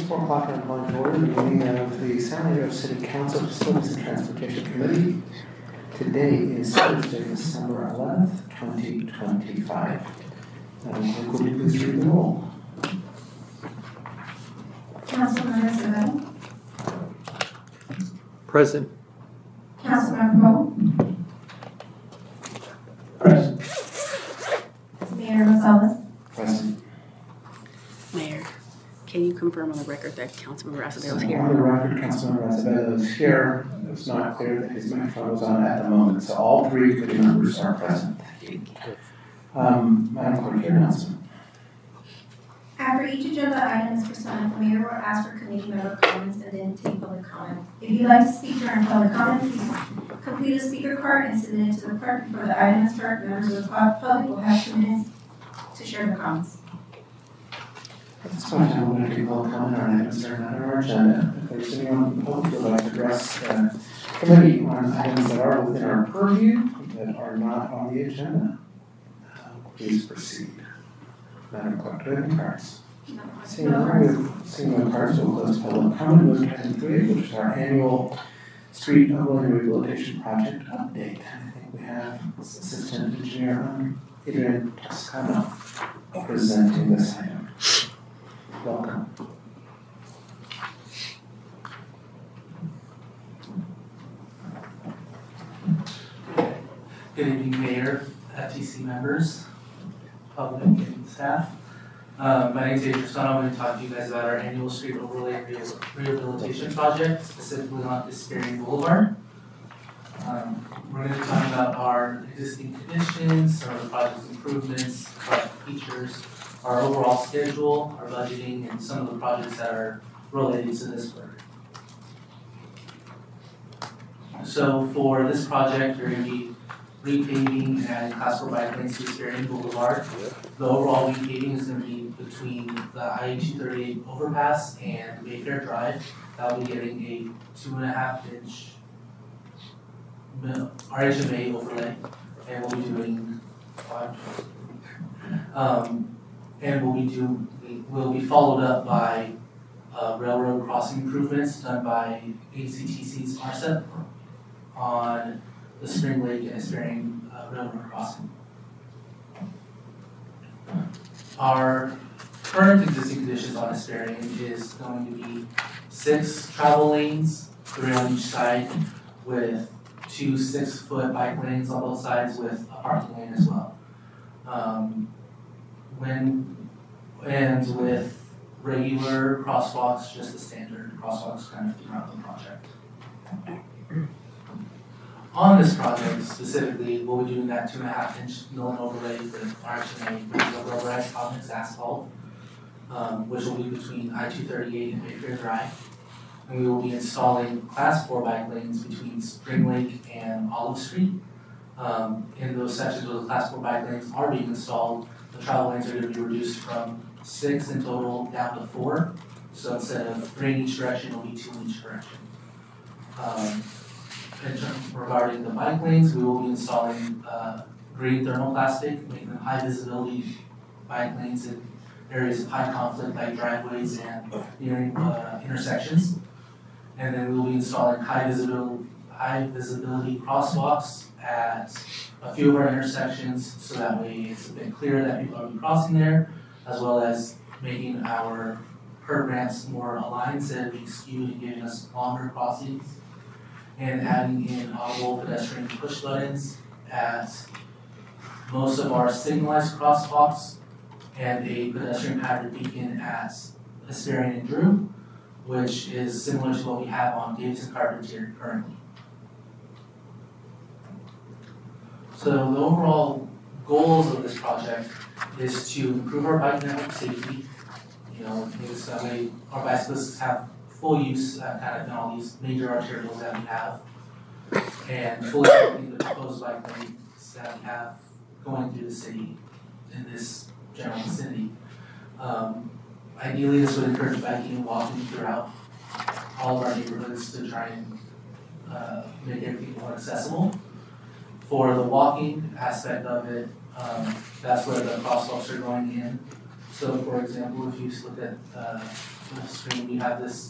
4 o'clock on calling to order the meeting of the San Diego City Council Facilities and Transportation Committee. Today is Thursday, December 11th, 2025. Clerk, will you please read the roll? Councilmember Acevedo. Present. Councilmember Poe. Present. Mayor Rosales. Present. Mayor, can you confirm on the record that Councilmember Acevedo is here? On the record, Councilmember Acevedo is here. It was not clear that his microphone was on at the moment, so all three committee members are present. Madam Clerk, your announcement. After each agenda item is presented, the mayor will ask for committee member comments and then take public comment. If you'd like to speak during public comment, please complete a speaker card and submit it to the clerk before the item is heard. Members of the public will have 2 minutes to share their comments. At this point in time, we're going to do public comment on items that are not on our agenda. If there's anyone in the public who would like to address the committee on items that are within our purview that are not on the agenda, please proceed. Madam Clerk, do we have any cards? Seeing no cards, we'll close public comment. Move to item 3, which is our annual street overlay rehabilitation project update. I think we have Assistant Engineer Adrian Toscano presenting this item. Welcome. Good evening, Mayor, FTC members, public, and staff. My name is Adrian Toscano. I'm going to talk to you guys about our annual street overlay rehabilitation project, specifically on Esperion Boulevard. We're going to be talking about our existing conditions, some of the project's improvements, project features, our overall schedule, our budgeting, and some of the projects that are related to this work. So for this project, we're going to be repaving and adding class 4 bike lanes to Esperion Boulevard. The overall repaving is going to be between the I-238 overpass and Mayfair Drive. That will be getting a 2.5-inch RHMA overlay, and we'll be doing will be followed up by railroad crossing improvements done by ACTC's RCEP on the Spring Lake and Esperion Railroad crossing. Our current existing conditions on Esperion is going to be 6 travel lanes, 3 on each side, with 2 6-foot bike lanes on both sides with a parking lane as well. And with regular crosswalks, just the standard crosswalks kind of throughout the project. On this project specifically, we'll be doing that 2.5-inch mill overlay with RHMA rubberized hot-mix asphalt, which will be between I-238 and Mayfair Drive. And we will be installing class 4 bike lanes between Spring Lake and Olive Street. In those sections where the class 4 bike lanes are being installed, the travel lanes are going to be reduced from 6 in total down to 4. So instead of 3 in each direction, it'll be 2 in each direction. Regarding the bike lanes, we will be installing green thermoplastic, making them high visibility bike lanes in areas of high conflict like driveways and nearing intersections. And then we will be installing high visibility crosswalks at a few of our intersections, so that way it's a bit clearer that people are crossing there, as well as making our curb ramps more aligned instead of being skewed and giving us longer crossings, and adding in audible pedestrian push buttons at most of our signalized crosswalks, and a pedestrian hazard beacon at Esperion and Drew, which is similar to what we have on Davidson Carpentier currently. So the overall goals of this project is to improve our bike network safety. That way our bicyclists have full use kind of in all these major arterials that we have, and fully implementing the proposed bike lanes that we have going through the city in this general vicinity. Ideally, this would encourage biking and walking throughout all of our neighborhoods to try and make everything more accessible. For the walking aspect of it, that's where the crosswalks are going in. So for example, if you look at the screen, we have this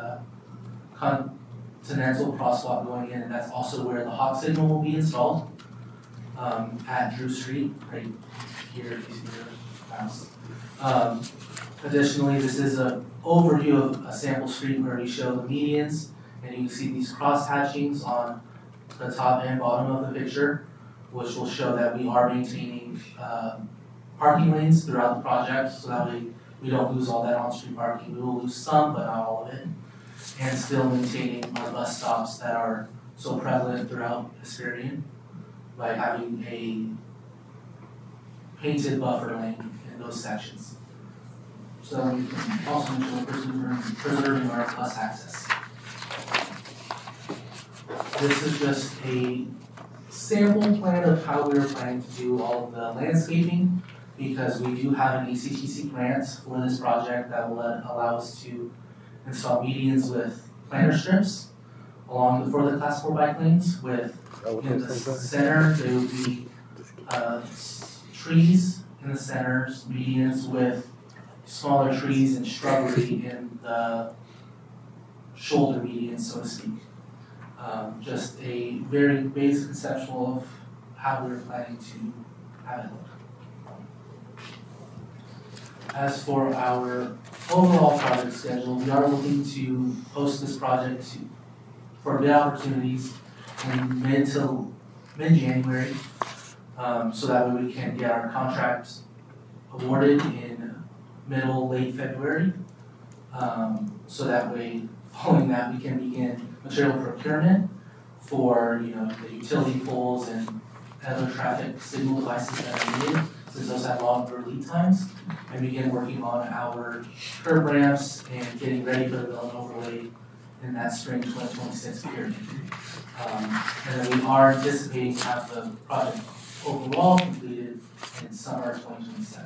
continental crosswalk going in, and that's also where the hawk signal will be installed at Drew Street, right here, if you see the house. Additionally, this is an overview of a sample street where we show the medians, and you can see these cross hatchings on the top and bottom of the picture, which will show that we are maintaining parking lanes throughout the project, so that way we don't lose all that on-street parking. We will lose some, but not all of it, and still maintaining our bus stops that are so prevalent throughout Hesperian by having a painted buffer lane in those sections. So we can also ensure preserving our bus access. This is just a sample plan of how we are planning to do all of the landscaping, because we do have an ACTC grant for this project that will allow us to install medians with planter strips for the class 4 bike lanes. With in the center, there will be trees in the center, medians with smaller trees and shrubbery in the shoulder medians, so to speak. Just a very basic conceptual of how we're planning to have it look. As for our overall project schedule, we are looking to post this project for bid opportunities in mid-January, so that way we can get our contract awarded in late February. So that way, following that, we can begin material procurement for the utility poles and other traffic signal devices that are needed, since those have longer lead times, and begin working on our curb ramps and getting ready for the mill and overlay in that spring 2026 period. And then we are anticipating to have the project overall completed in summer 2027.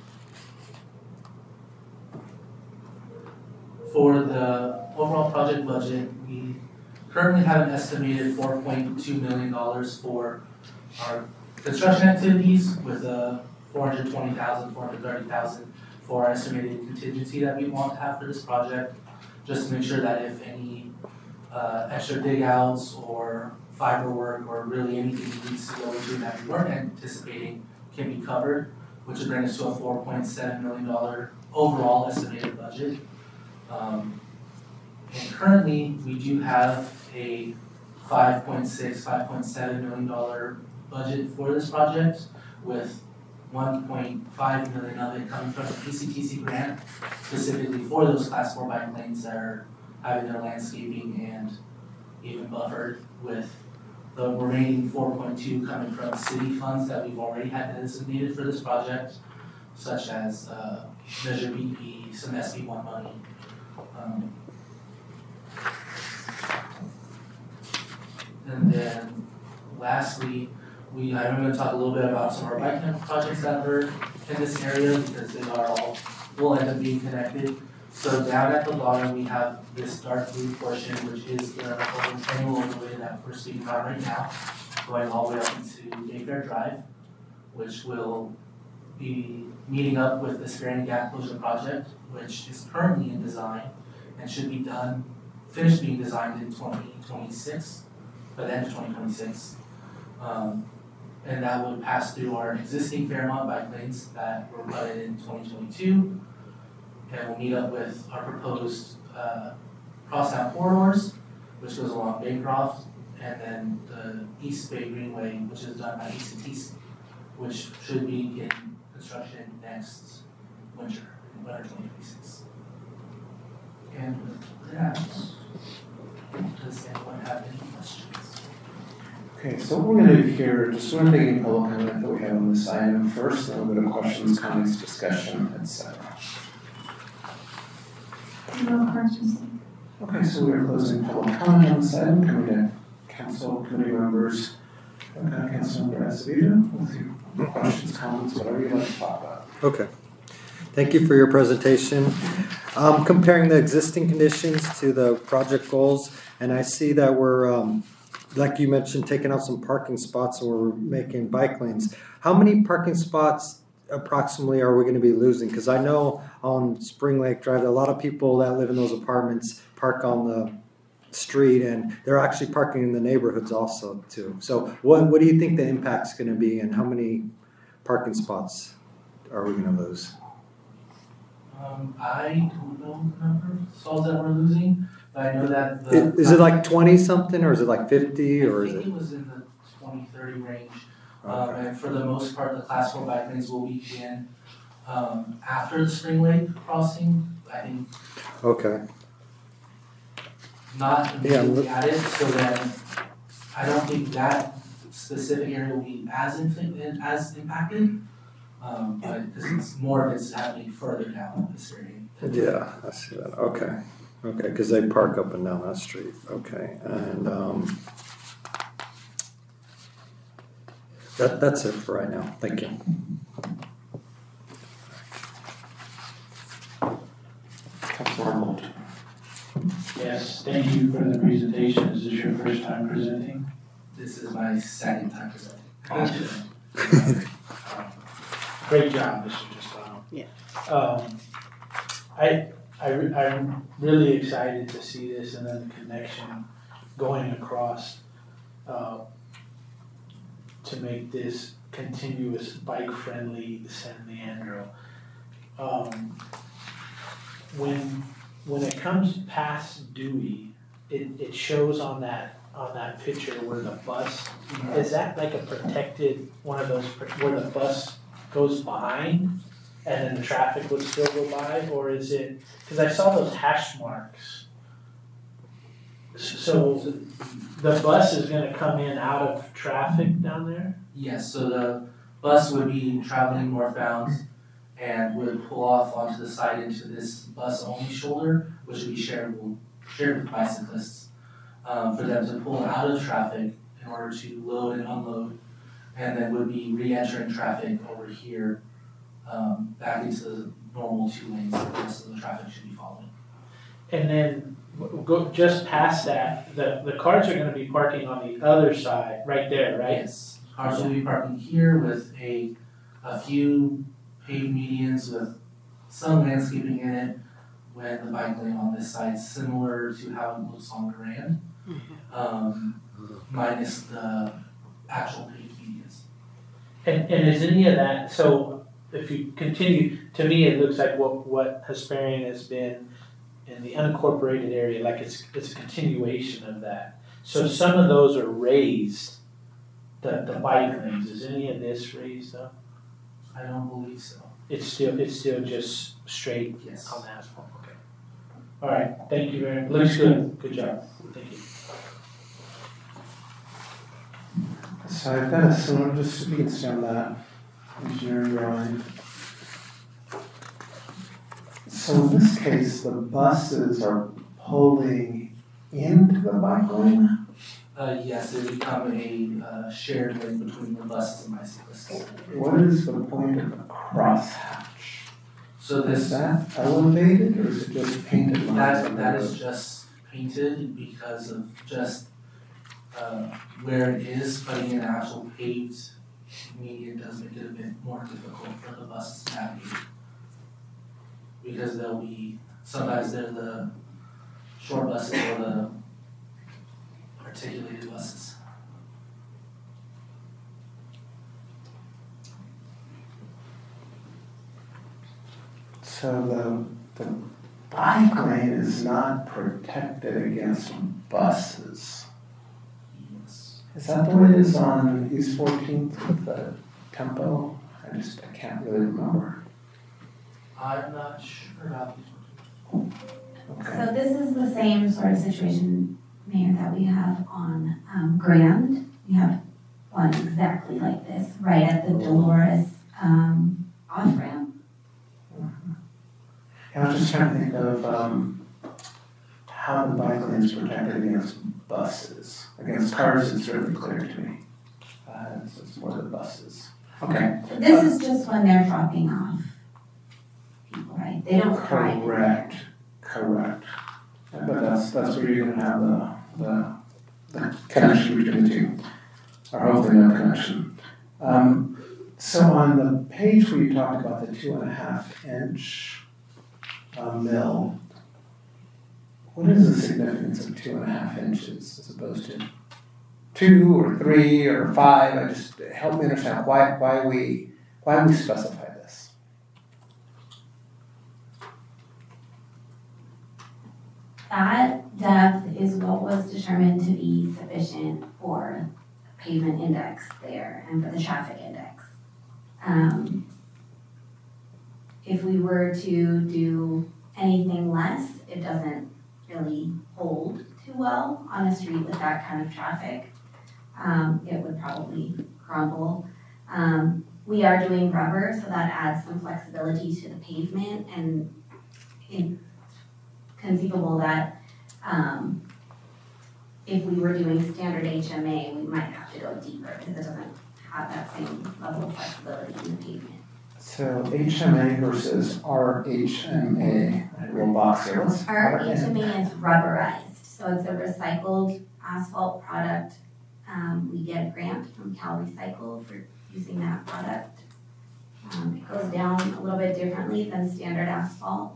For the overall project budget, we currently have an estimated $4.2 million for our construction activities, with $420,000, $430,000 for our estimated contingency that we want to have for this project, just to make sure that if any extra dig outs or fiber work or really anything needs to go into that we weren't anticipating can be covered, which would bring us to a $4.7 million overall estimated budget. And currently, we do have a $5.7 million budget for this project, with $1.5 million of it coming from the ACTC grant, specifically for those class 4 bike lanes that are having their landscaping and even buffered, with the remaining 4.2 coming from city funds that we've already had designated for this project, such as Measure BP, some SB1 money. And then lastly, I'm going to talk a little bit about some of our bike lane projects that are in this area, because they will end up being connected. So down at the bottom, we have this dark blue portion, which is the annual overlay that we're speaking about right now, going all the way up into Dayfair Drive, which will be meeting up with the Hesperian Gap Closure Project, which is currently in design and should be finished being designed in 2026, by the end of 2026. And that would pass through our existing Fairmont bike lanes that were put in 2022, and we'll meet up with our proposed crosstown corridors, which goes along Baycroft, and then the East Bay Greenway, which is done by ACTC, which should be in construction next winter 2026. And with that, does anyone have any questions? Okay, so what we're going to do here, just want to take any public comment that we have on this item first, then we'll go to questions, comments, discussion, etc. No questions. Okay, so we are closing public comment on this item, coming to council committee members. Councilmember Acevedo, with your questions, comments, whatever you'd like to talk about. Okay. Thank you for your presentation. Comparing the existing conditions to the project goals, and I see that we're, like you mentioned, taking out some parking spots and we're making bike lanes. How many parking spots approximately are we gonna be losing? Because I know on Spring Lake Drive, a lot of people that live in those apartments park on the street, and they're actually parking in the neighborhoods also too. So what do you think the impact's gonna be, and how many parking spots are we gonna lose? I don't know the number of stalls that we're losing, but I know that Is it like 20 something, or is it like 50, or is I think it? it was in the 20-30 range. Okay. And for the most part, the class 4 bike lanes will begin after the Spring Lake crossing. I think Okay. not immediately Yeah, added, so then I don't think that specific area will be as impacted. But because it's more of it's happening further down this area. Yeah, I see that. Okay. Okay, because they park up and down that street. Okay, and that's it for right now. Thank you. Councilor Holt. Yes, thank you for the presentation. Is this your first time presenting? This is my second time presenting. Awesome. Great job, Mr. Tostano. Yeah. I'm really excited to see this and then the connection going across to make this continuous bike-friendly San Leandro. When it comes past Dewey, it shows on that picture where the bus, is that like a protected, one of those, where the bus goes behind and then the traffic would still go by, or is it, because I saw those hash marks. So the bus is gonna come in out of traffic down there? Yes, so the bus would be traveling northbound and would pull off onto the side into this bus-only shoulder, which would be shared with bicyclists, for them to pull out of traffic in order to load and unload, and then would be re-entering traffic over here, back into the normal 2 lanes that the rest of the traffic should be following. And then go just past that, the cars are gonna be parking on the other side, right there, right? Yes, cars will be parking here with a few paved medians with some landscaping in it, when the bike lane on this side is similar to how it looks on Grand, minus the actual paved medians. And is any of that, so if you continue, to me, it looks like what Hesperian has been in the unincorporated area, like it's a continuation of that. So some of those are raised, the bike lanes, is any of this raised up? I don't believe so. It's still just straight Yes. on asphalt, okay. All right, thank you very much, looks good, good job, thank you. So I've got a similar, just so we can stay on that engineering drawing. So in this case, the buses are pulling into the bike lane? Yes, it would become a shared lane between the buses and bicyclists. What is the point of the crosshatch? So Is this, that elevated or is it just painted lines? on the that road? is just painted because of just, where it is, putting in an actual paved median does make it a bit more difficult for the buses to navigate. Because they'll be, sometimes they're the short buses or the articulated buses. So the bike lane is not protected against buses. Yes. Is that the way it is on East 14th with the tempo? I can't really remember. I'm not sure about these ones. Okay. So this is the same sort of situation, Mayor, that we have on Grand. We have one exactly like this, right at the Dolores off-ramp. I was just trying to think of how the bike lane is protected against buses. Against cars, it's really clear to me. It's more the buses. Okay. This is just when they're dropping off people, right? They don't drive. Correct. But that's where you're gonna have the connection between the two, or hopefully no connection. So on the page where you talked about the 2.5 inch mill, what is the significance of 2.5 inches as opposed to 2 or 3 or 5? I just help me understand why we specify this. That depth is what was determined to be sufficient for pavement index there and for the traffic index. If we were to do anything less, it doesn't really hold too well on a street with that kind of traffic. It would probably crumble. We are doing rubber, so that adds some flexibility to the pavement, and it's conceivable that if we were doing standard HMA, we might have to go deeper because it doesn't have that same level of flexibility in the pavement. So HMA versus RHMA, a little box here. Our HMA is rubberized, so it's a recycled asphalt product. We get a grant from Cal Recycle for using that product. It goes down a little bit differently than standard asphalt.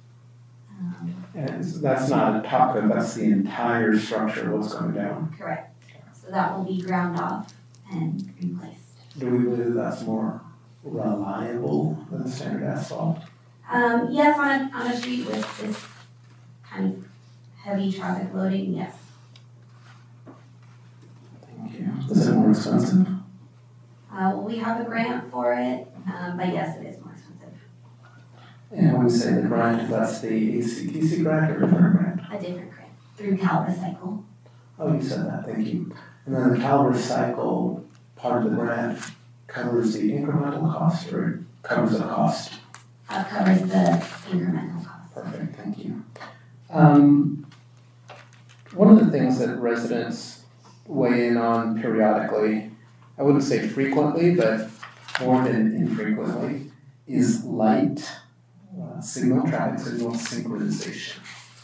And that's not a top coat, that's the entire structure what's going down. Correct. So that will be ground off and replaced. Do we believe that's more reliable than standard asphalt? Yes, on a street with this kind of heavy traffic loading, yes. Thank you. Is it more expensive? Well, we have a grant for it, but yes, it is more expensive. And when we say the grant, that's the ACTC grant or a different grant? A different grant through Cal Recycle. Oh, you said that, thank you. And then the Cal Recycle part of the grant covers the incremental cost or it covers the cost? Covers the incremental cost. Perfect, thank you. One of the things that residents weigh in on periodically, I wouldn't say frequently, but more than infrequently, is light signal, traffic signal synchronization.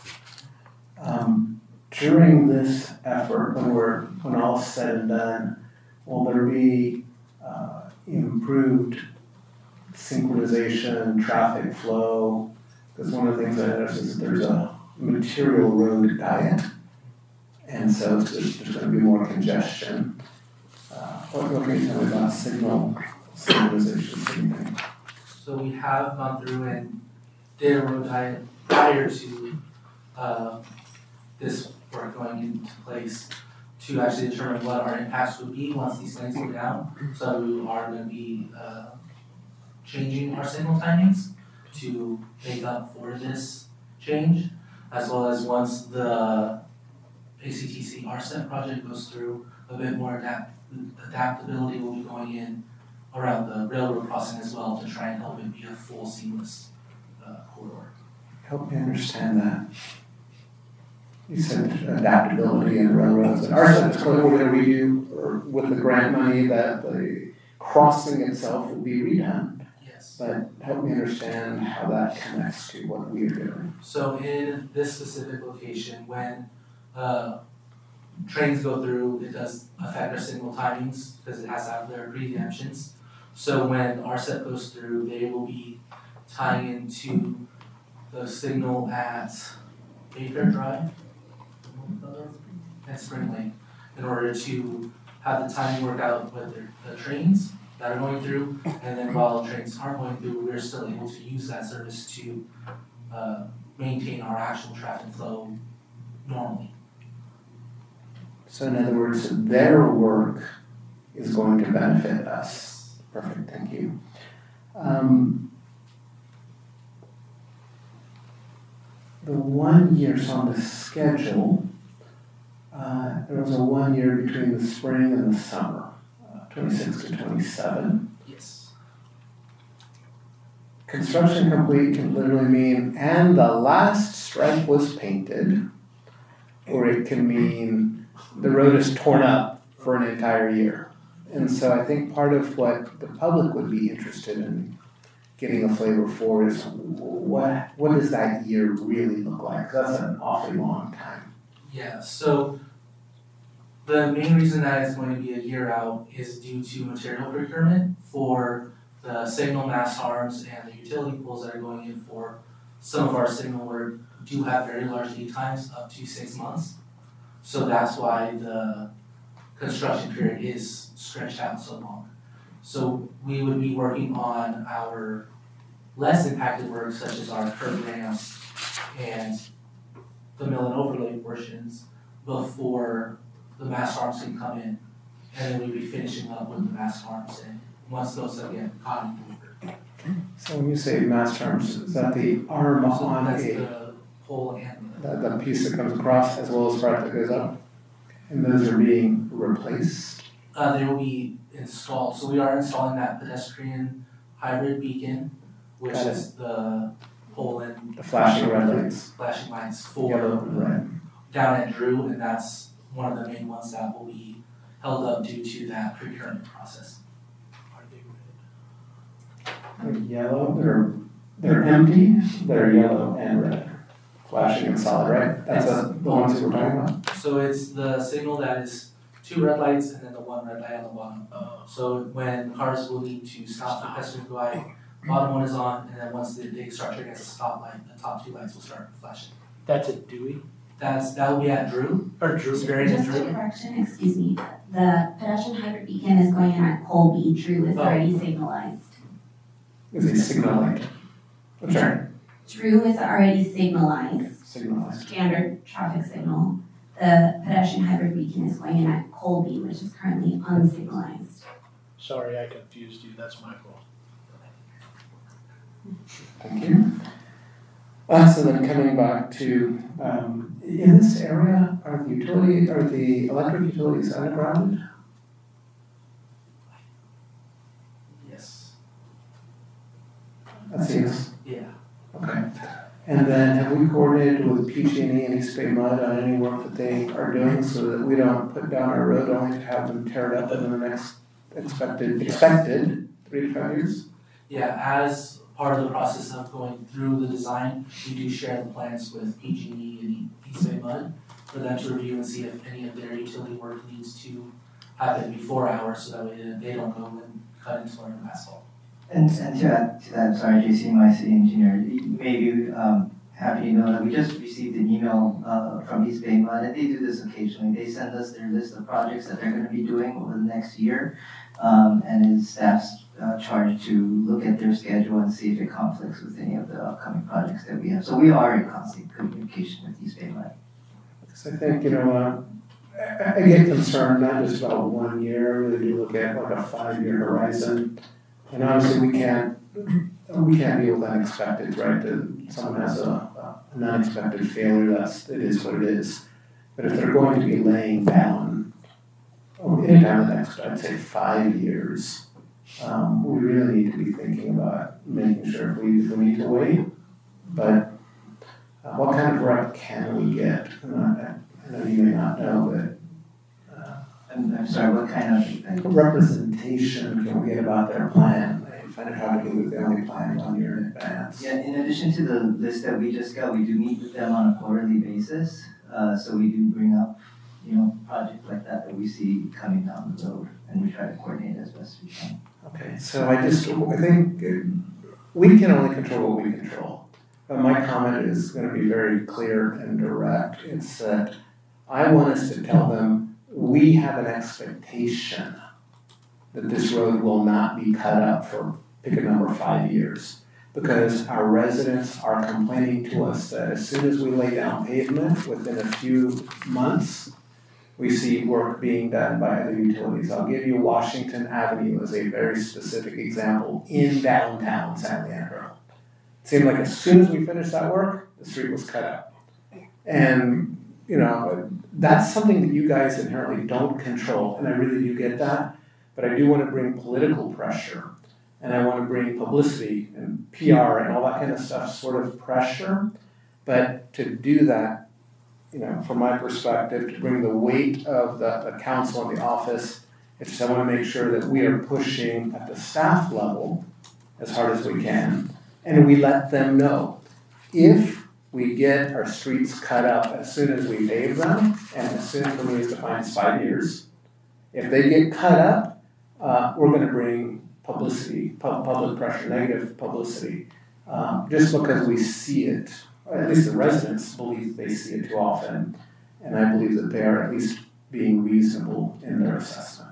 During this effort, when all is said and done, will there be improved synchronization, traffic flow? Because one of the things I noticed is that there's a material road diet, and so there's going to be more congestion. What can you tell me about signal synchronization? So we have gone through and did a road diet prior to this work going into place to actually determine what our impacts would be once these lanes go down. So we are going to be changing our signal timings to make up for this change, as well as once the ACTC RSET project goes through, a bit more adaptability will be going in around the railroad crossing as well to try and help it be a full seamless corridor. Help me understand that. You said adaptability in railroads. And RSET is going to redo, or with the grant money, that the crossing itself will be redone. Yes. But help me understand how that connects to what we're doing. So in this specific location, when trains go through, it does affect our signal timings because it has to have their preemptions. So when RSET goes through, they will be tying into the signal at Mayfair Drive and Spring Lake in order to have the timing work out with the trains that are going through, and then while trains aren't going through, we're still able to use that service to maintain our actual traffic flow normally. So in other words, their work is going to benefit us. Perfect, thank you. The 1 year on the schedule, there was a 1 year between the spring and the summer, 26 to 27. Yes. Construction complete can literally mean, and the last stripe was painted, or it can mean the road is torn up for an entire year. And so I think part of what the public would be interested in getting a flavor for is what does that year really look like? 'Cause that's an awfully long time. Yeah, so The main reason that it's going to be a year out is due to material procurement for the signal mast arms and the utility poles that are going in for some of our signal work do have very large lead times, up to 6 months. So that's why the construction period is stretched out so long. So we would be working on our less impacted work, such as our curb ramps and the mill and overlay portions, before the mast arms can come in. And then we'd be finishing up with the mast arms, and once those again caught in. So when you say mast arms, is that the arm So on that's a, the pole and the piece that comes across as well as part that goes up? And those are being replaced? they will be installed. So we are installing that pedestrian hybrid beacon, which Got it. is the pole and The flashing red lights, flashing lights yellow, for red. down at Drew, and that's one of the main ones that will be held up due to that procurement process. They're yellow, they're empty, they're yellow and red. Flashing and solid, right? That's the ones that we're talking about? So it's the signal that is 2 red lights and then the 1 red light on the bottom. So when cars will need to stop for pedestrian glide, bottom one is on, and then once they start triggering as a stoplight, the top 2 lights will start flashing. That's a Dewey? That will be at Drew. Or Drew? It's very Just a Drew. correction, excuse me, the pedestrian hybrid beacon is going in at Colby, Drew is Oh. already signalized. Is it signaling? I'm sorry, Drew is already signalized, signalized. standard traffic signal. The pedestrian hybrid beacon is going in at Colby, which is currently unsignalized. Sorry, I confused you, that's my fault. Thank you. So then coming back to, in this area, are the electric utilities underground? Yes. That's yes. Yeah. Okay. And then have we coordinated with PG&E and East Bay Mud on any work that they are doing so that we don't put down our road only to have them tear it up in the next expected 3 to 5 years? Yeah, as part of the process of going through the design, we do share the plans with PG&E and East Bay Mud for them to review and see if any of their utility work needs to happen before ours, so that way they don't go and cut into our asphalt. And to add to that, sorry, JC, my city engineer, you may be happy to know that we just received an email from East Bay Mud, and they do this occasionally. They send us their list of projects that they're going to be doing over the next year, and his staff's charged to look at their schedule and see if it conflicts with any of the upcoming projects that we have. So we are in constant communication with East Bay Mud. Because I think, I get concerned not just about 1 year, I really do look at like a 5-year horizon. And obviously we can't deal with unexpected, right? That someone has an unexpected failure, it is what it is. But if they're going to be laying down, anytime the next, I'd say 5 years, we really need to be thinking about making sure if we need to wait. But what kind of rep can we get? I know you may not know, but I'm sorry, what kind of? representation can we get about their plan? I find it hard to believe they only plan 1 year in advance. Yeah, in addition to the list that we just got, we do meet with them on a quarterly basis. So we do bring up, projects like that we see coming down the road, and we try to coordinate as best we can. Okay, so I think we can only control what we control. But my comment is going to be very clear and direct. It's that I want us to tell them we have an expectation that this road will not be cut up for, pick a number, 5 years. Because our residents are complaining to us that as soon as we lay down pavement, within a few months, we see work being done by the utilities. I'll give you Washington Avenue as a very specific example in downtown San Leandro. It seemed like as soon as we finished that work, the street was cut up. And, that's something that you guys inherently don't control, and I really do get that. But I do want to bring political pressure, and I want to bring publicity and PR and all that kind of stuff, sort of pressure. But to do that, from my perspective, to bring the weight of the council and the office, it's just I want to make sure that we are pushing at the staff level as hard as we can, and we let them know. If we get our streets cut up as soon as we pave them, and as soon for me is defined as 5 years. If they get cut up, we're gonna bring publicity, public pressure, negative publicity, just because we see it, or at least the residents believe they see it too often, and I believe that they are at least being reasonable in their assessment.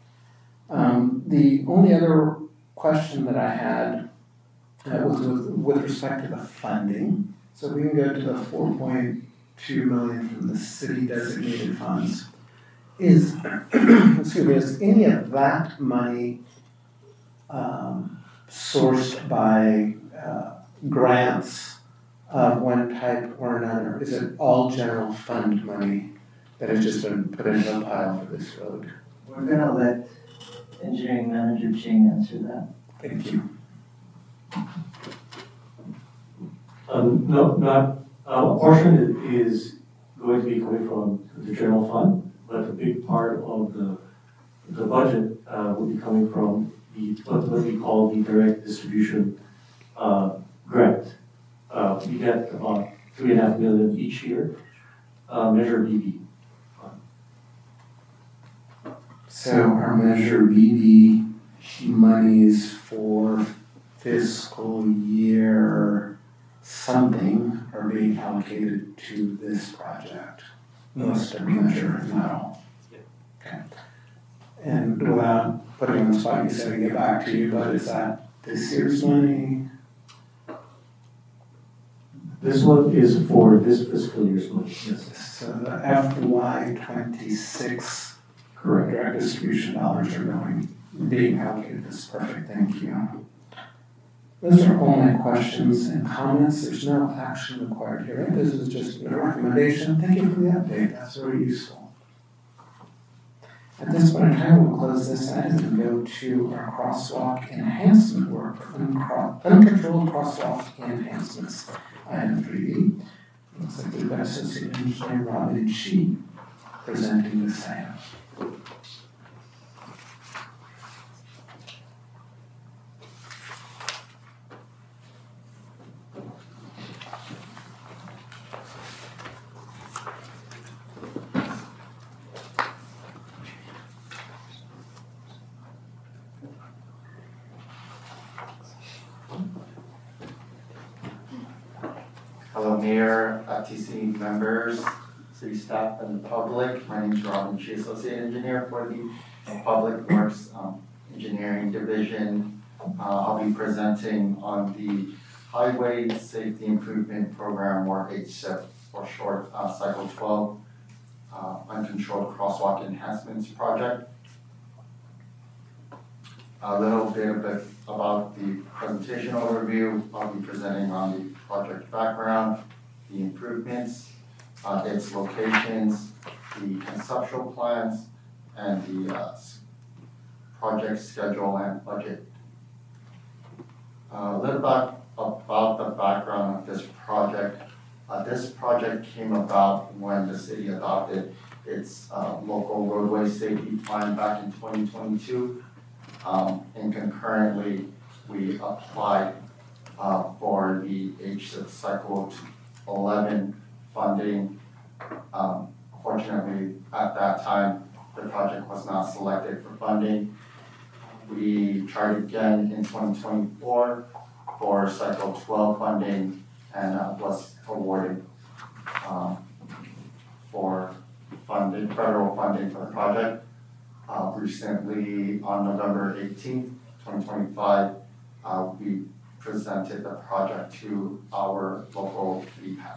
The only other question that I had was with respect to the funding. So we can go to the 4.2 million from the city designated funds. Is any of that money sourced by grants of one type or another? Is it all general fund money that has just been put into a pile for this road? We're gonna let engineering manager Ching answer that. Thank you. No, not, a portion is going to be coming from the general fund, but a big part of the budget will be coming from what we call the direct distribution grant. We get about $3.5 million each year, Measure BB. So our Measure BB monies for fiscal year something are being allocated to this project. Most of Measure, not all. Okay. And without putting on the spot, you said to get back to you, but is that this year's money? This one is for this fiscal year's money, yes. So the FY26 Correct. direct distribution dollars are being allocated. That's perfect, thank you. Those are all my questions and comments. There's no action required here. Right? This is just a recommendation. Thank you for the update. That's very useful. At this point in time, we'll close this item and go to our crosswalk enhancement work for uncontrolled crosswalk enhancements. Item 3B. Looks like we've got Associate Engineer Robin Shee presenting this item. Hello, Mayor, TC members, city staff, and the public. My name is Robin Shee, Associate Engineer for the Public Works Engineering Division. I'll be presenting on the Highway Safety Improvement Program, or HSIP for short, Cycle 12 Uncontrolled Crosswalk Enhancements Project. A little bit about the presentation overview. I'll be presenting on the project background, the improvements, its locations, the conceptual plans, and the project schedule and budget. A little bit about the background of this project. This project came about when the city adopted its local roadway safety plan back in 2022. And concurrently, we applied for the HSIP Cycle 11 funding. Fortunately, at that time, the project was not selected for funding. We tried again in 2024 for Cycle 12 funding and was awarded for federal funding for the project. Recently, on November 18th, 2025, we presented the project to our local EPAC.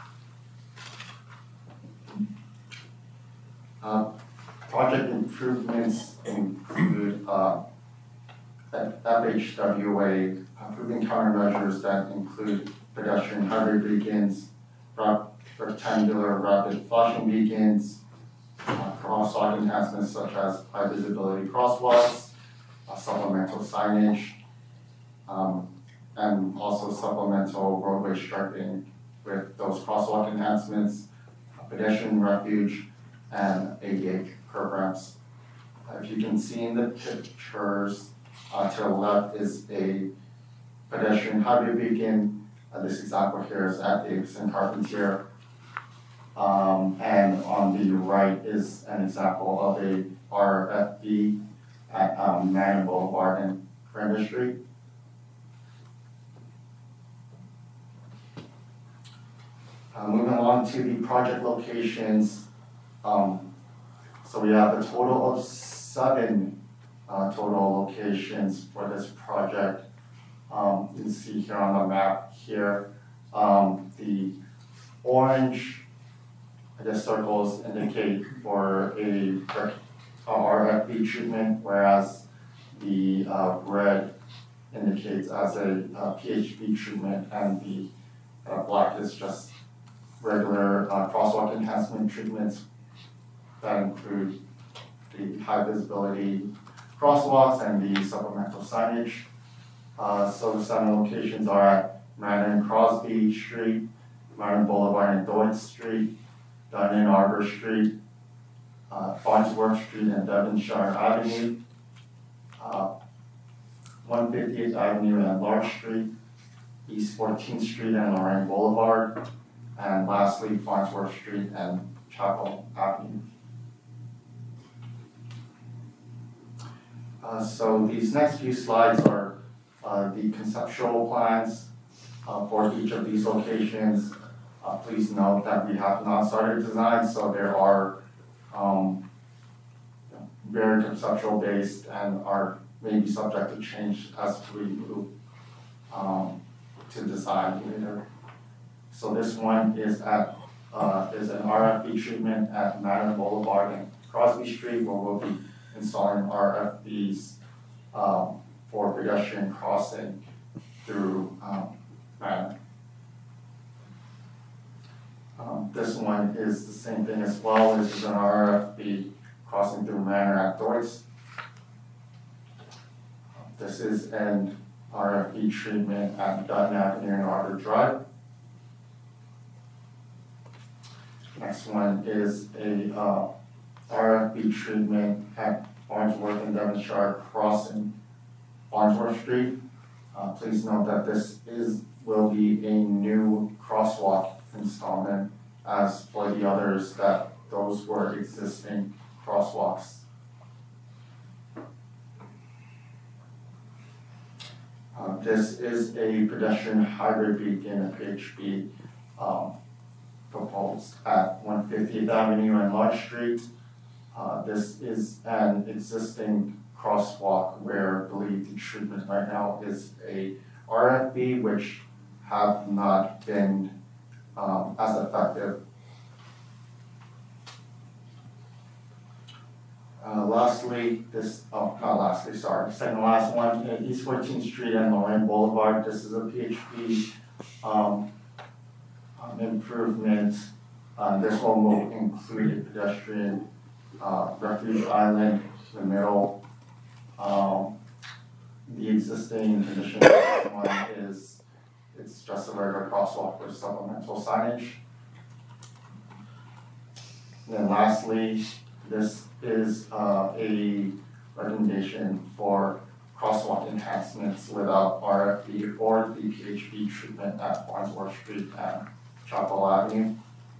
Project improvements include FHWA, improving countermeasures that include pedestrian highway beacons, rectangular rapid flashing beacons, crosswalk enhancements such as high visibility crosswalks, supplemental signage, and also supplemental roadway striping with those crosswalk enhancements, pedestrian refuge, and ADA programs. If you can see in the pictures, to the left is a pedestrian highway beacon This example here is at Davidson Carpentier. And on the right is an example of a RFP at Marion Boulevard and Brenda Street. Moving along to the project locations. So we have a total of 7 total locations for this project. You can see here on the map here, the orange, circles indicate for a RFP treatment, whereas the red indicates as a PHP treatment, and the black is just regular crosswalk enhancement treatments that include the high visibility crosswalks and the supplemental signage. So the 7 locations are at Madden and Crosby Street, Madden Boulevard and Doyd Street, Dunn and Arbor Street, Farnsworth Street and Devonshire Avenue, 158th Avenue and Large Street, East 14th Street and Lorraine Boulevard, and lastly, Farnsworth Street and Chapel Avenue. So these next few slides are the conceptual plans for each of these locations. Please note that we have not started design, so there are very conceptual based and are maybe subject to change as we move to design later. So this one is an RFP treatment at Madden Boulevard and Crosby Street, where we'll be installing RFPs for pedestrian crossing through Madden. This one is the same thing as well. This is an RFP crossing through Manor at Doyce. This is an RFP treatment at Dutton Avenue and Arbor Drive. Next one is a RFP treatment at Farnsworth and Devonshire Crossing, Farnsworth Street. Please note that this will be a new crosswalk installment, as for the others that those were existing crosswalks. This is a pedestrian hybrid beacon, a PHB, proposed at 150th Avenue and Large Street. This is an existing crosswalk where I believe the treatment right now is a RFB, which have not been as effective. Second last one, at East 14th Street and Lorraine Boulevard. This is a PHP improvement. This one will include a pedestrian refuge island in the middle. The existing condition of this one is it's just a regular crosswalk with supplemental signage. And then lastly, this is a recommendation for crosswalk enhancements without RFB or the PHB treatment at Farnsworth Street and Chapel Avenue.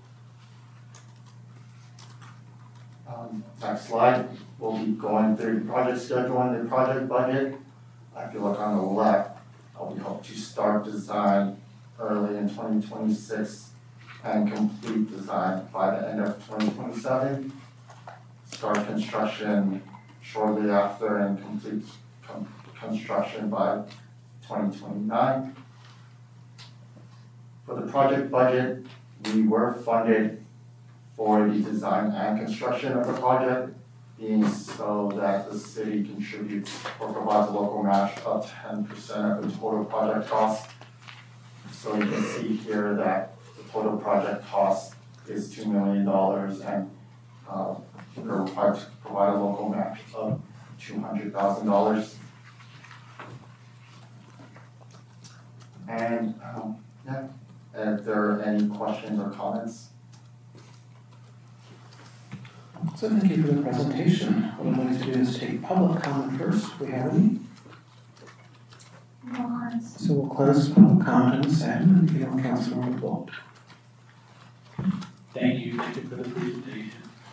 Next slide, we'll be going through the project schedule and the project budget. If you look on the left, we hope to start design early in 2026 and complete design by the end of 2027. Start construction shortly after and complete construction by 2029. For the project budget, we were funded for the design and construction of the project, being so that the city contributes or provides a local match of 10% of the total project cost. So you can see here that the total project cost is $2 million, and we're required to provide a local match of $200,000. And if there are any questions or comments. So thank you for the presentation. What I'm going to do is take public comment first. Do we have any? No comments. So we'll close public comment on this item and begin on Councilwoman Bolt. Thank you for the presentation.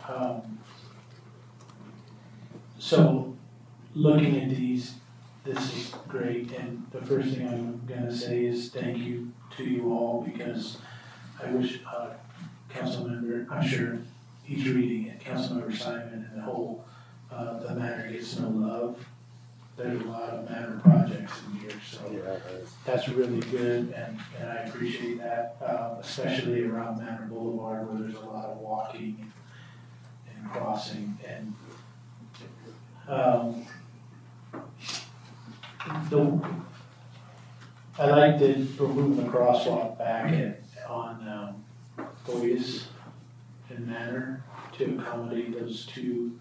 So, looking at these, this is great, and the first thing I'm gonna say is thank you to you all, because I wish, Councilmember, I'm sure he's reading it, Councilmember Simon and the whole, the matter gets no love. There's a lot of matter projects in here, so that's really good, and I appreciate that, especially around Manor Boulevard where there's a lot of walking and crossing, and I like that we're moving the crosswalk back on Boyes and Manor to accommodate those two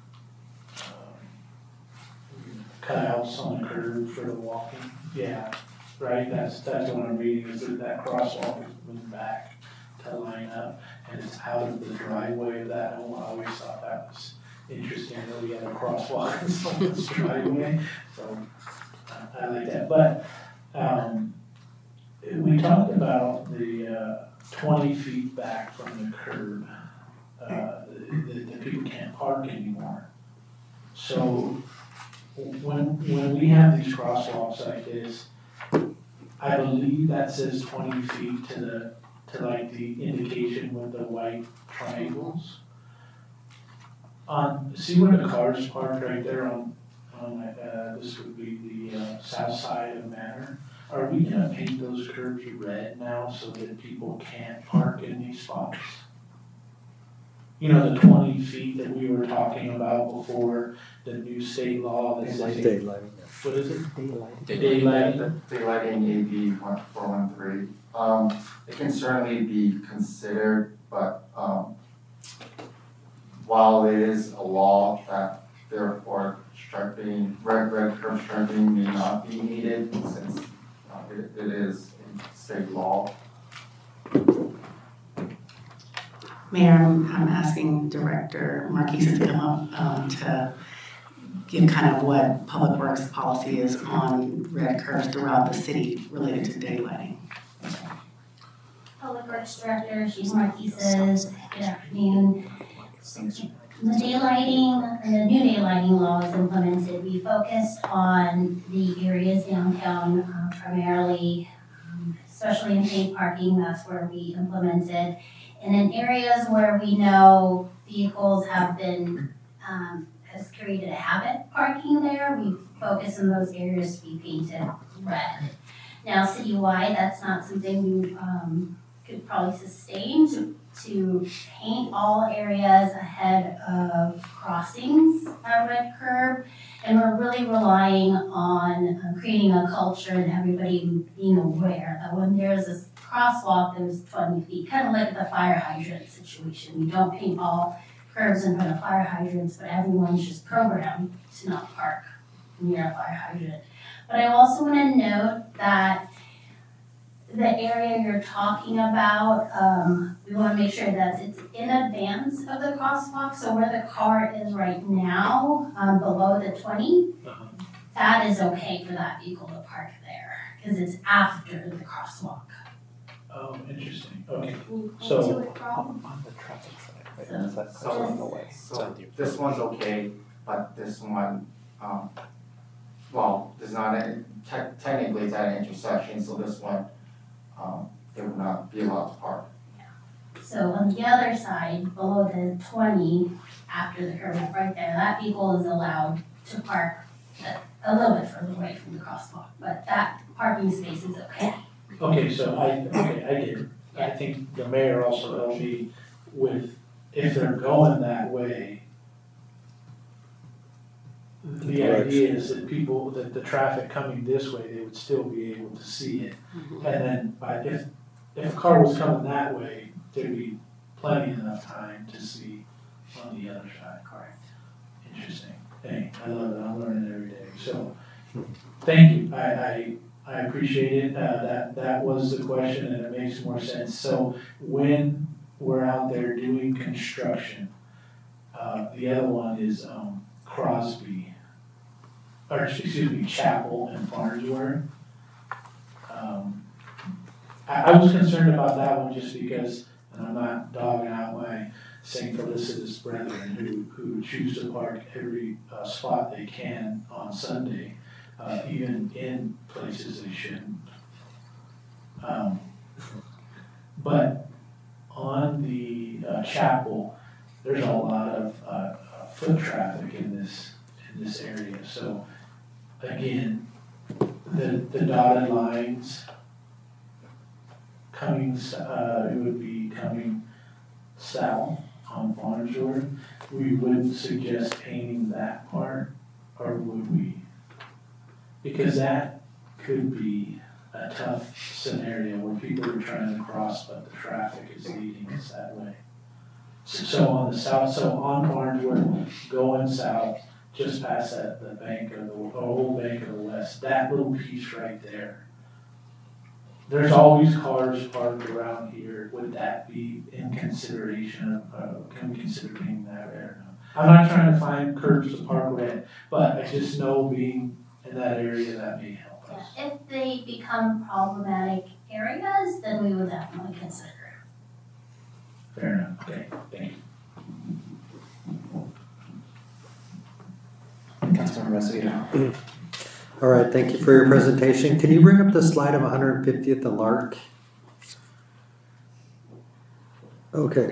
cutouts on the curb for the walking. Yeah, right, that's what I'm reading, is that crosswalk is moving back to line up, and it's out of the driveway of that home. I always thought that was interesting that we had a crosswalk in someone's driveway, so I like that. But we talked about the 20 feet back from the curb, that people can't park anymore. So when we have these crosswalks like this, I believe that says 20 feet to like the indication with the white triangles. See where the cars parked right there on this would be the south side of Manor. Are we gonna paint those curbs red now so that people can't park in these spots? You know, the 20 feet that we were talking about before, the new state law that says. Daylighting. What is it? Daylighting. Daylighting AB 413. It can certainly be considered, but while it is a law that therefore striping, red curb striping may not be needed since it is a state law. Mayor, I'm asking Director Marquez to come up to give kind of what Public Works policy is on red curbs throughout the city related to daylighting. Public Works Director, Chief Marquez, good afternoon. The daylighting, the new daylighting law is implemented. We focused on the areas downtown primarily, especially in paid parking. That's where we implemented. And in areas where we know vehicles have been, has created a habit parking there, we focus on those areas to be painted red. Now citywide, that's not something we could probably sustain to paint all areas ahead of crossings a red curb. And we're really relying on creating a culture and everybody being aware that when there's a crosswalk, there's 20 feet, kind of like the fire hydrant situation. We don't paint all curbs in front of fire hydrants, but everyone's just programmed to not park near a fire hydrant. But I also want to note that the area you're talking about, we want to make sure that it's in advance of the crosswalk. So where the car is right now, below the 20, that is okay for that vehicle to park there because it's after the crosswalk. Oh, interesting, okay. So On the traffic side, So on the way. So this one's okay, but this one, well, there's not any, technically it's at an intersection, so this one, it would not be allowed to park. So on the other side, below the 20, after the curb right there, that vehicle is allowed to park a little bit further away from the crosswalk, but that parking space is okay. Okay, so I get it. I think the mayor also told me if they're going that way, the idea is that the traffic coming this way, they would still be able to see it. And then if a car was coming that way, there'd be plenty enough time to see on the other side. Correct. Interesting. Hey, I love it. I'm learning every day. So, thank you. I appreciate it. That was the question, and it makes more sense. So when we're out there doing construction, the other one is Crosby, or excuse me, Chapel and Farnsworth. I was concerned about that one just because, and I'm not dogging out my St. Felicitas brethren who choose to park every spot they can on Sunday, even in places they shouldn't. But on the chapel, there's a lot of foot traffic in this area. So again, the dotted lines coming, it would be coming south on Farnsworth. We wouldn't suggest painting that part, or would we? Because that could be a tough scenario where people are trying to cross, but the traffic is leading us that way. So on the south, so on Farnsworth, going south, just past the bank of the old Bank of the West, that little piece right there. There's always cars parked around here. Would that be in consideration of, can we consider painting that red? I'm not trying to find curbs to park red, but I just know being in that area, that may help us. Yeah, if they become problematic areas, then we would definitely consider it. Fair enough, okay, thank you. Councilmember Esposito. All right, thank you for your presentation. Can you bring up the slide of 150th and Lark? Okay.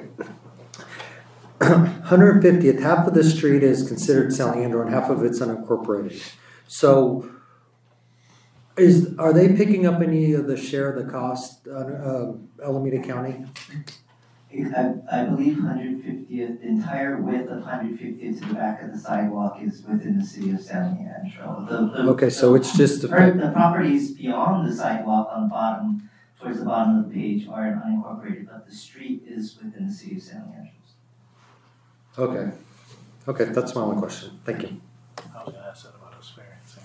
150th, half of the street is considered San Leandro and half of it's unincorporated. So are they picking up any of the share of the cost, Alameda County? I believe 150th, the entire width of 150th to the back of the sidewalk is within the city of San Leandro. Okay, so it's just The properties beyond the sidewalk on the bottom, towards the bottom of the page, are unincorporated, but the street is within the city of San Leandro. Okay. Okay, that's my only question. Thank you. I was gonna ask that about experiencing.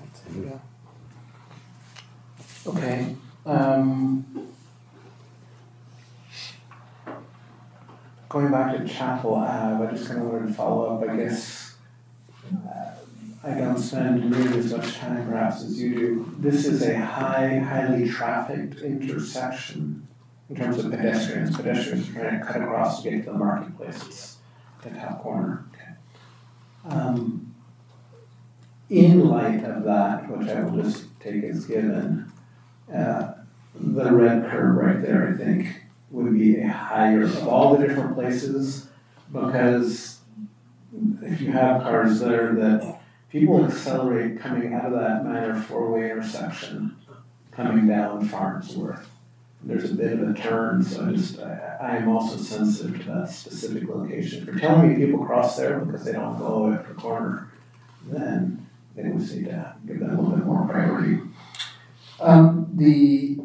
Okay, going back to Chapel Ave, I just kind of wanted to follow up, I guess. I don't spend nearly as much time perhaps as you do. This is a highly trafficked intersection in terms of pedestrians. Pedestrians are trying to cut across to get to the marketplaces, the top corner. Okay. In light of that, which I will just take as given, the red curb right there, I think, would be a higher of all the different places, because if you have cars there that people accelerate coming out of that minor four-way intersection, coming down Farnsworth. There's a bit of a turn, so I am also sensitive to that specific location. If you're telling me people cross there because they don't go at the corner, then we need to give that a little bit more priority. The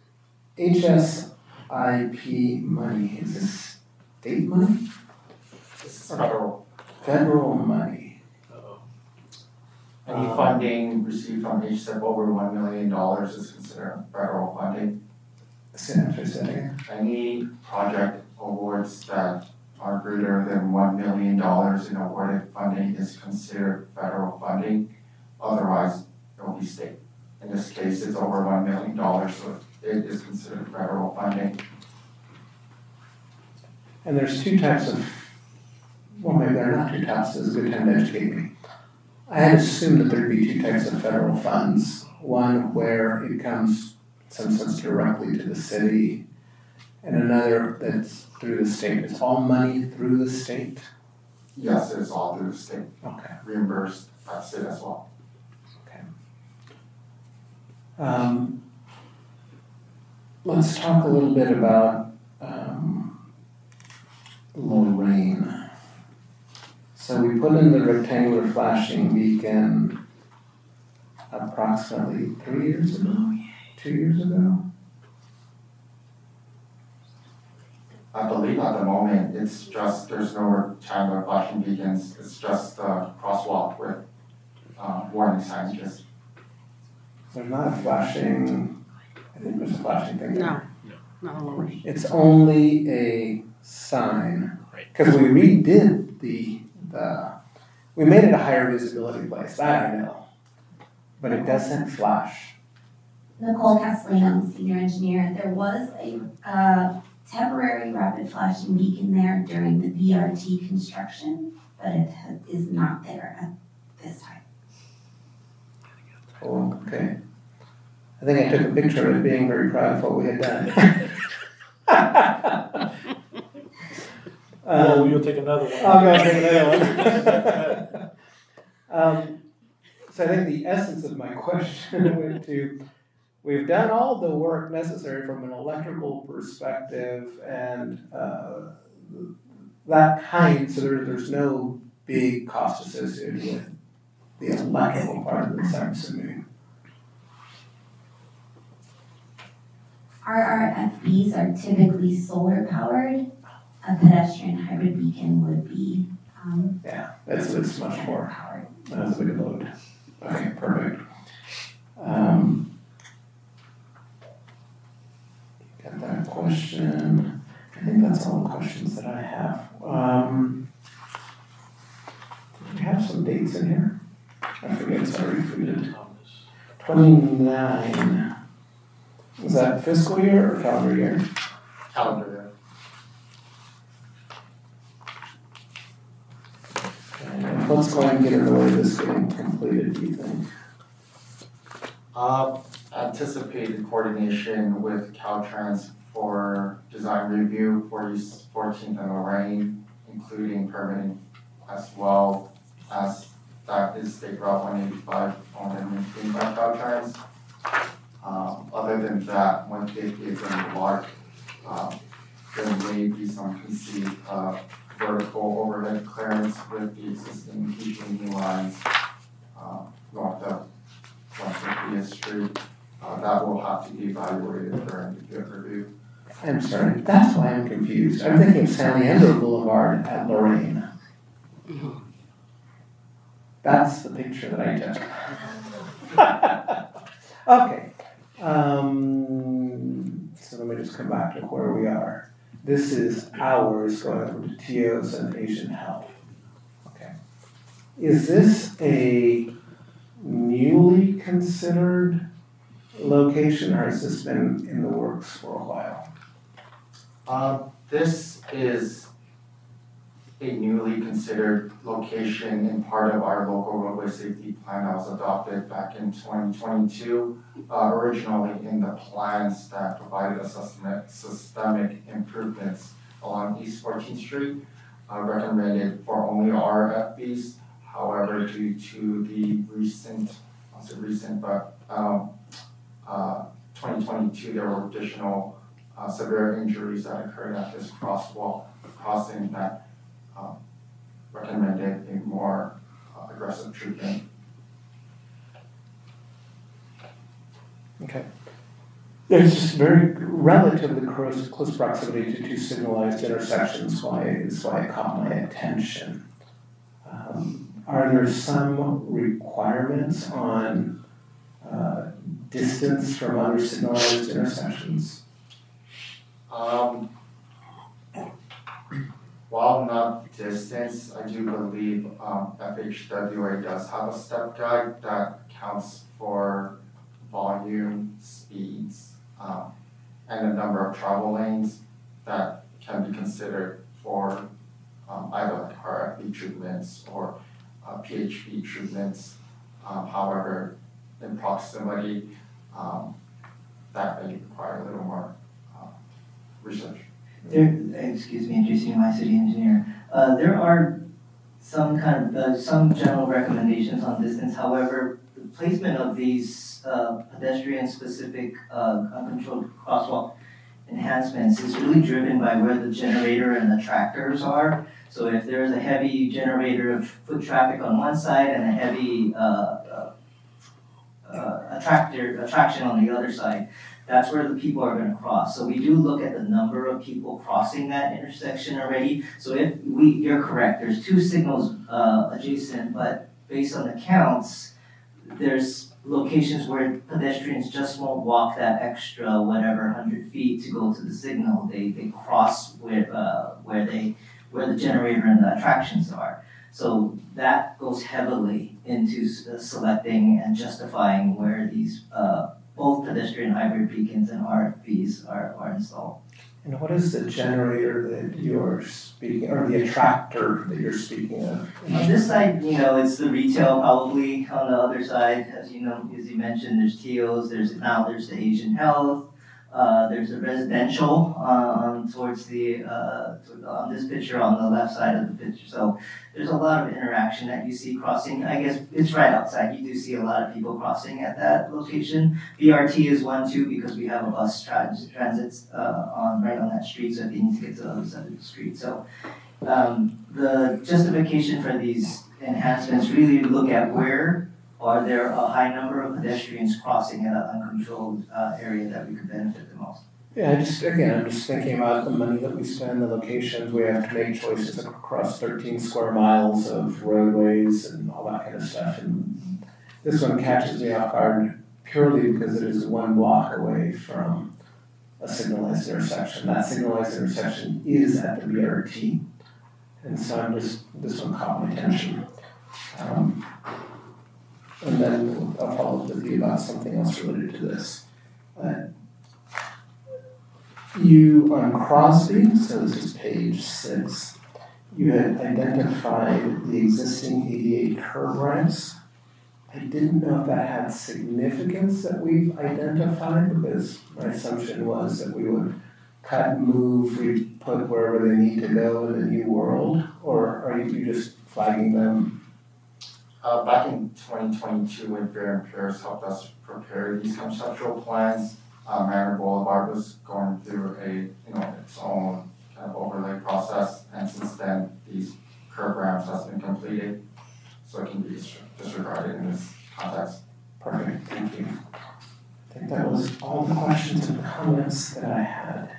HSIP money, is this state money? This is federal. Federal money. Any funding received from HSIP over $1 million is considered federal funding. Any project awards that are greater than $1 million in awarded funding is considered federal funding. Otherwise, it will be state. In this case, it's over $1 million, so it is considered federal funding. And there's two types of, well, maybe they're not two types, it's a good time to educate me. I had assumed that there'd be two types of federal funds. One where it comes, in some sense, directly to the city, and another that's through the state. Is all money through the state? Yes, it is all through the state. Okay. Reimbursed by the state as well. Let's talk a little bit about Lorraine. So we put in the rectangular flashing beacon approximately 3 years ago, 2 years ago. I believe at the moment it's just, there's no rectangular flashing beacons, it's just a crosswalk with warning signs just. There's not a flashing, I think there's a flashing thing there. No, not on Lorraine. It's only a sign. Because we redid we made it a higher visibility place, that I know. But it doesn't flash. Nicole Castellano, senior engineer. There was a temporary rapid flashing beacon there during the BRT construction, but it is not there at this time. Oh, okay. I think I took a picture of it being very proud of what we had done. Well, you'll take another one. I'll go take another one. So I think the essence of my question went to, we've done all the work necessary from an electrical perspective and that kind, so there's no big cost associated with the electrical part of this, I'm assuming. Our RFBs are typically solar powered. A pedestrian hybrid beacon would be Yeah, it's much more, powered. that's a big load. Okay, perfect. Got that question. I think that's all the questions that I have. Do we have some dates in here? I forget, sorry, if we did. 29. Was that fiscal year or calendar year? Calendar year. And what's going to get in the way of this getting completed, do you think? Anticipated coordination with Caltrans for design review for East 14th and Lorraine, including permitting as well as that is State Route 185 owned and maintained by Caltrans. Other than that, when it is in the water, there may be some conceived vertical overhead clearance with the existing PG&E lines north of 150th Street. That will have to be evaluated during the field review. I'm sorry, that's why I'm confused. I'm thinking of San Leandro Boulevard at Lorraine. That's the picture that I took. Okay. So let me just come back to where we are. This is ours going over to TIOS and Asian Health. Okay. Is this a newly considered location, or has this been in the works for a while? This is a newly considered location in part of our local roadway safety plan that was adopted back in 2022. Originally in the plans that provided us systemic improvements along East 14th Street, recommended for only RFBs. However, due to the recent, 2022, there were additional severe injuries that occurred at this crossing that recommended a more aggressive treatment. Okay. There's just very relatively close proximity to two signalized intersections, is why it caught my attention. Are there some requirements on distance from other signalized intersections? While not distance, I do believe FHWA does have a step guide that counts for volume, speeds, and the number of travel lanes that can be considered for either like RFB treatments or PHP treatments. However, in proximity, that may require a little more research. Excuse me, JC, my city engineer. There are some some general recommendations on distance. However, the placement of these pedestrian-specific uncontrolled crosswalk enhancements is really driven by where the generator and the tractors are. So if there's a heavy generator of foot traffic on one side and a heavy attraction on the other side, that's where the people are going to cross. So we do look at the number of people crossing that intersection already. So you're correct, there's two signals adjacent, but based on the counts, there's locations where pedestrians just won't walk that extra 100 feet to go to the signal. They cross where the generator and the attractions are. So that goes heavily into selecting and justifying where these both pedestrian hybrid beacons and RFBs are installed. And what is the generator that you're speaking, or the attractor that you're speaking of? On this side, it's the retail probably. On the other side, as you mentioned, there's TOs, there's the Asian Health, there's a residential towards the on this picture on the left side of the picture. So there's a lot of interaction that you see crossing. I guess it's right outside. You do see a lot of people crossing at that location. BRT is one too because we have a bus transits right on that street. So if you need to get to the other side of the street, so the justification for these enhancements really look at where are there a high number of pedestrians crossing at an uncontrolled area that we could benefit the most. Yeah, I'm just thinking about the money that we spend, the locations, we have to make choices across 13 square miles of roadways and all that kind of stuff. And this one catches me off guard purely because it is 1 block away from a signalized intersection. That signalized intersection is at the BRT. And so this one caught my attention. And then I'll follow up with you about something else related to this. You, on Crosby, so this is page 6, you had identified the existing 88 curb ramps. I didn't know if that had significance that we've identified, because my assumption was that we would cut, move, we put wherever they need to go in the new world, or are you just flagging them? Back in 2022, when Fair and Pierce helped us prepare these conceptual plans, Mariner Boulevard was going through its own kind of overlay process, and since then, these curb ramps has been completed, so it can be disregarded in this context. Perfect, thank you. I think that was all the questions and comments that I had.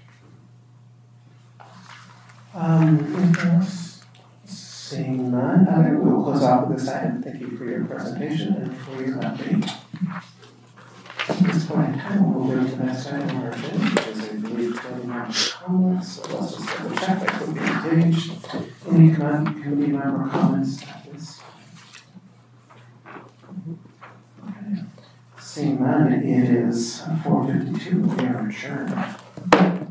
Anything else? Seeing none, we'll close off with this item. Thank you for your presentation and for your update. At this point in time, we'll go to the next item on our agenda, which is a brief comments. So let's just double check that could be engaged. Any committee member comments at this? Okay. Seeing none, it is 4:52. We are adjourned.